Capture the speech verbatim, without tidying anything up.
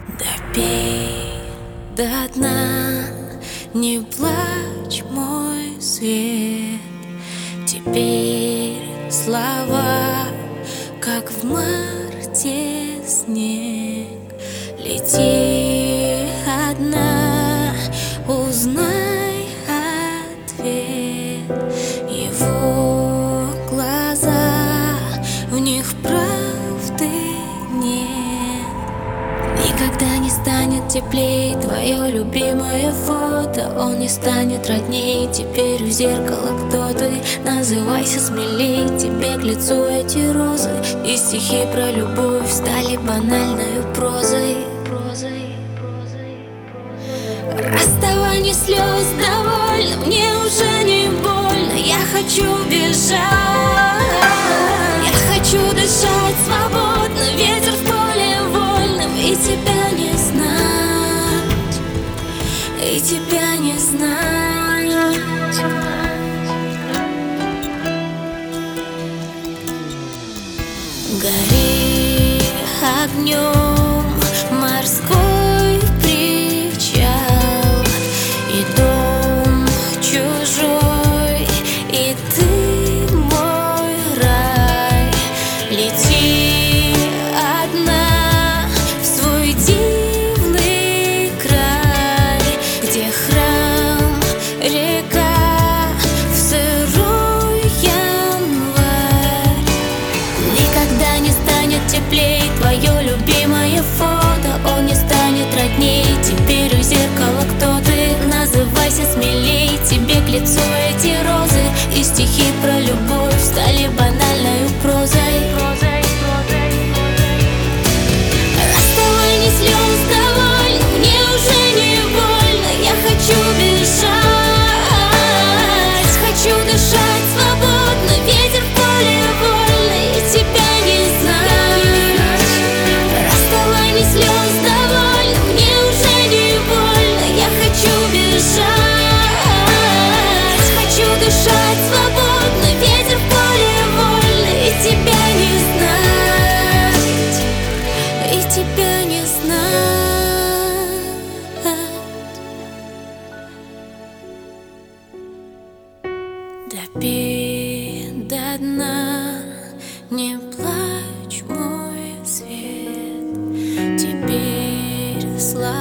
Допей до дна, не плачь, мой свет. Теперь слова, как в марте снег. Лети одна, узнай ответ. Его глаза, в них правды нет. Никогда не станет теплее твое любимое фото. Он не станет родней, теперь у зеркала кто ты. Называйся смелей, тебе к лицу эти розы. И стихи про любовь стали банальной прозой. Расставание слез довольно, мне уже не больно. Я хочу бежать, я хочу дышать свободно. Ветер в поле вольным, и тебя не знать, и тебя не знать. Гори огнем морской причал, и дом чужой, и ты мой рай. Лети одна в свой дивный край, где храм, река, в сырой январь. Никогда не станет теплей твое любимое фото. Он не станет родней, теперь у зеркала кто ты. Называйся смелей, тебе к лицу эти розы. И стихи про любовь стали банальной прозой. Расставание слез довольно, мне уже не больно. Я хочу бежать, хочу дышать свободно. Ветер в поле вольно, и тебя не знать. Расставание слез довольно, мне уже не больно. Я хочу бежать, хочу дышать свободно. Ветер в поле вольно, и тебя не знать, и тебя не знать. Допей до дна, не плачь, мой свет. Теперь слова,